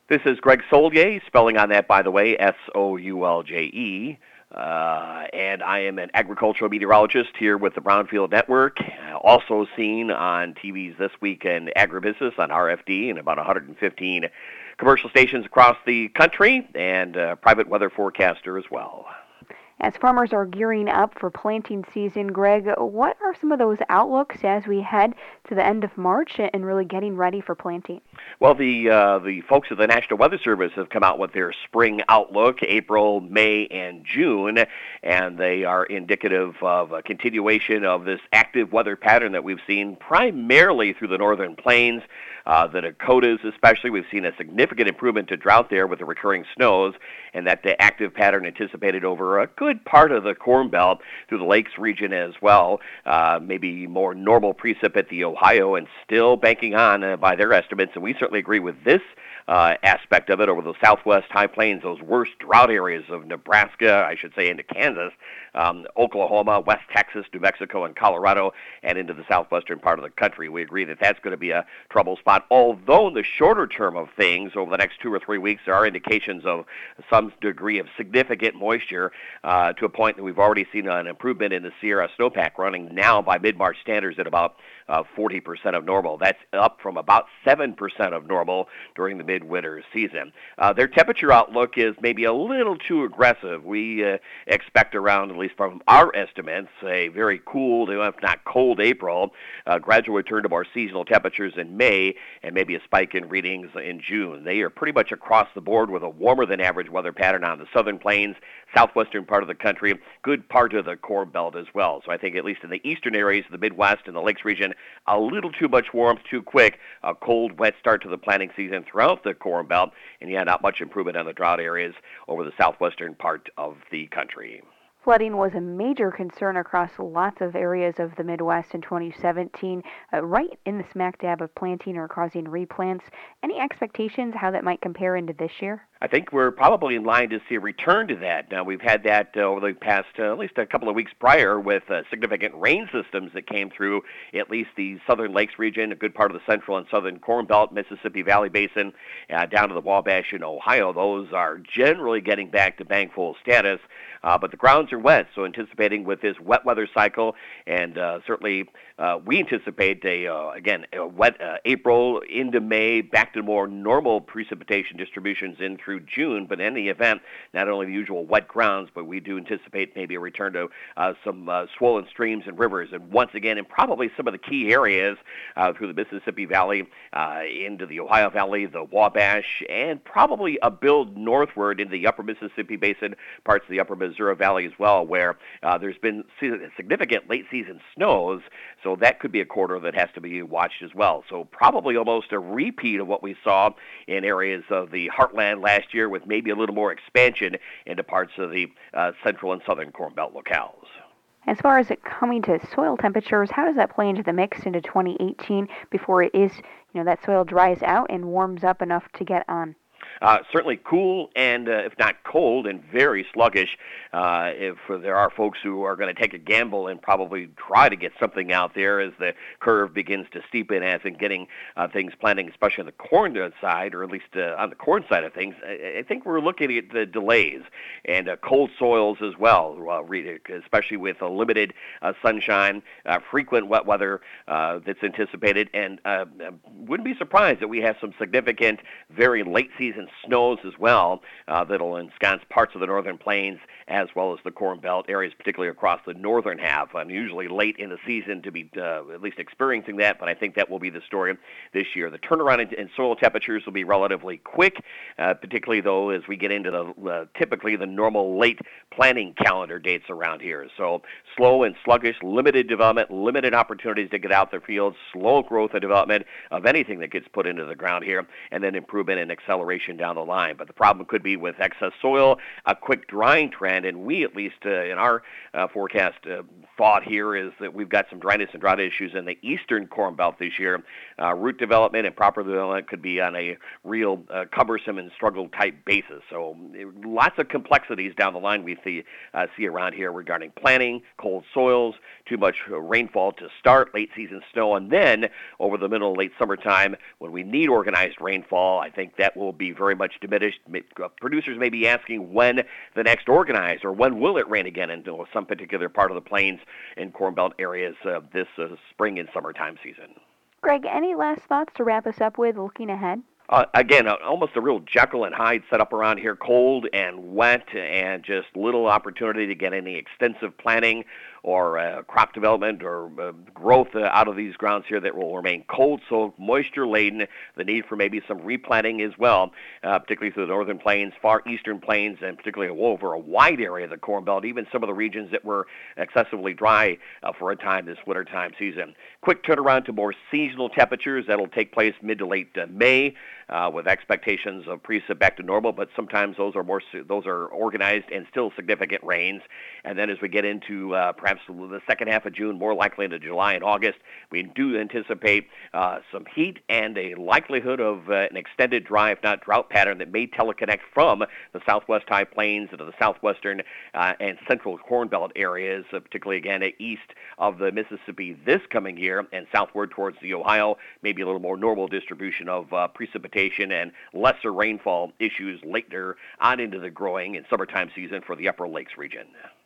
This is Greg Soulje, spelling on that, by the way, Soulje. And I am an agricultural meteorologist here with the Brownfield Network, also seen on TVs This Week and Agribusiness on RFD and about 115 commercial stations across the country, and private weather forecaster as well. As farmers are gearing up for planting season, Greg, what are some of those outlooks as we head to the end of March and really getting ready for planting? Well, the folks at the National Weather Service have come out with their spring outlook, April, May, and June, and they are indicative of a continuation of this active weather pattern that we've seen primarily through the northern plains. The Dakotas especially, we've seen a significant improvement to drought there with the recurring snows, and that the active pattern anticipated over a good part of the Corn Belt through the Lakes region as well. Maybe more normal precip at the Ohio, and still banking on by their estimates, and we certainly agree with this aspect of it, over the southwest high plains, those worst drought areas of Nebraska, I should say, into Kansas, Oklahoma, West Texas, New Mexico, and Colorado, and into the southwestern part of the country. We agree that that's going to be a trouble spot, although in the shorter term of things, over the next 2 or 3 weeks, there are indications of some degree of significant moisture to a point that we've already seen an improvement in the Sierra snowpack, running now by mid-March standards at about 40% of normal. That's up from about 7% of normal during the midwinter season. Their temperature outlook is maybe a little too aggressive. We expect around, at least from our estimates, a very cool, if not cold April, gradual return to more seasonal temperatures in May, and maybe a spike in readings in June. They are pretty much across the board with a warmer than average weather pattern on the southern plains, southwestern part of the country, good part of the Corn Belt as well. So I think at least in the eastern areas of the Midwest and the Lakes region, a little too much warmth too quick, a cold, wet start to the planting season throughout the Corn Belt, and not much improvement on the drought areas over the southwestern part of the country. Flooding was a major concern across lots of areas of the Midwest in 2017, right in the smack dab of planting or causing replants. Any expectations how that might compare into this year? I think we're probably in line to see a return to that. Now, we've had that over the past, at least a couple of weeks prior, with significant rain systems that came through at least the southern Lakes region, a good part of the central and southern Corn Belt, Mississippi Valley Basin, down to the Wabash in Ohio. Those are generally getting back to bank full status, but the grounds are wet, so anticipating with this wet weather cycle, and certainly we anticipate a wet April into May, back to more normal precipitation distributions in through June. But in any event, not only the usual wet grounds, but we do anticipate maybe a return to some swollen streams and rivers, and once again in probably some of the key areas through the Mississippi Valley, into the Ohio Valley, the Wabash, and probably a build northward into the upper Mississippi Basin, parts of the upper Missouri Valley as well, where there's been significant late season snows, so that could be a corridor that has to be watched as well. So probably almost a repeat of what we saw in areas of the heartland last year, with maybe a little more expansion into parts of the central and southern Corn Belt locales. As far as it coming to soil temperatures, how does that play into the mix into 2018 before it is, that soil dries out and warms up enough to get on? Certainly cool and, if not cold, and very sluggish. If there are folks who are going to take a gamble and probably try to get something out there as the curve begins to steepen, as in getting things planting, especially on the corn side, or at least on the corn side of things, I think we're looking at the delays and cold soils as well, especially with limited sunshine, frequent wet weather that's anticipated, and wouldn't be surprised that we have some significant, very late season snows as well that'll ensconce parts of the northern plains as well as the Corn Belt areas, particularly across the northern half. Unusually late in the season to be at least experiencing that, but I think that will be the story this year. The turnaround in soil temperatures will be relatively quick, particularly though as we get into the typically the normal late planting calendar dates around here. So slow and sluggish, limited development, limited opportunities to get out the field, slow growth and development of anything that gets put into the ground here, and then improvement and acceleration down the line. But the problem could be with excess soil, a quick drying trend, and we, at least in our forecast, thought here is that we've got some dryness and drought issues in the eastern Corn Belt this year. Root development and proper development could be on a real cumbersome and struggle type basis. So lots of complexities down the line we see around here regarding planting, cold soils, too much rainfall to start, late season snow, and then over the middle and late summertime when we need organized rainfall, I think that will be very very much diminished. Producers may be asking when the next organized or when will it rain again in some particular part of the plains and Corn Belt areas this spring and summertime season. Greg, any last thoughts to wrap us up with looking ahead? Again, almost a real Jekyll and Hyde setup around here, cold and wet and just little opportunity to get any extensive planting or crop development or growth out of these grounds here that will remain cold, so moisture-laden, the need for maybe some replanting as well, particularly through the northern plains, far eastern plains, and particularly over a wide area of the Corn Belt, even some of the regions that were excessively dry for a time this wintertime season. Quick turnaround to more seasonal temperatures. That'll take place mid to late May. With expectations of precip back to normal, but sometimes those are organized and still significant rains. And then as we get into perhaps the second half of June, more likely into July and August, we do anticipate some heat and a likelihood of an extended dry, if not drought pattern that may teleconnect from the southwest high plains into the southwestern and central Corn Belt areas, particularly again east of the Mississippi this coming year and southward towards the Ohio, maybe a little more normal distribution of precipitation and lesser rainfall issues later on into the growing and summertime season for the Upper Lakes region.